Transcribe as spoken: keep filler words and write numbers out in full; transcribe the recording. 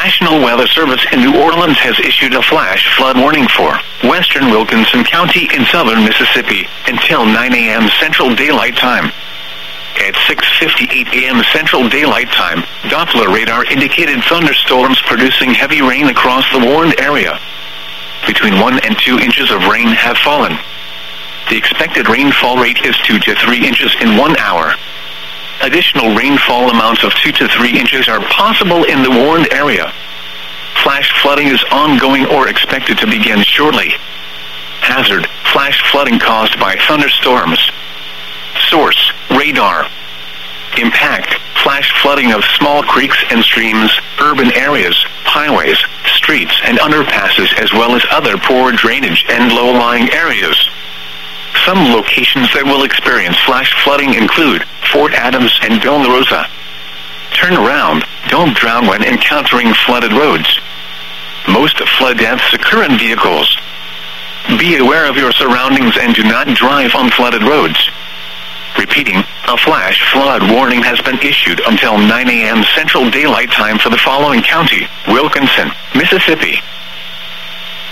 National Weather Service in New Orleans has issued a flash flood warning for western Wilkinson County in southern Mississippi until nine a.m. Central Daylight Time. At six fifty-eight a.m. Central Daylight Time, Doppler radar indicated thunderstorms producing heavy rain across the warned area. Between one and two inches of rain have fallen. The expected rainfall rate is two to three inches in one hour. Additional rainfall amounts of two to three inches are possible in the warned area. Flash flooding is ongoing or expected to begin shortly. Hazard: flash flooding caused by thunderstorms. Source: radar. Impact: flash flooding of small creeks and streams, urban areas, highways, streets and underpasses, as well as other poor drainage and low-lying areas. Some locations that will experience flash flooding include Fort Adams and Villa Rosa. Turn around, don't drown when encountering flooded roads. Most flood deaths occur in vehicles. Be aware of your surroundings and do not drive on flooded roads. Repeating, a flash flood warning has been issued until nine a.m. Central Daylight Time for the following county: Wilkinson, Mississippi,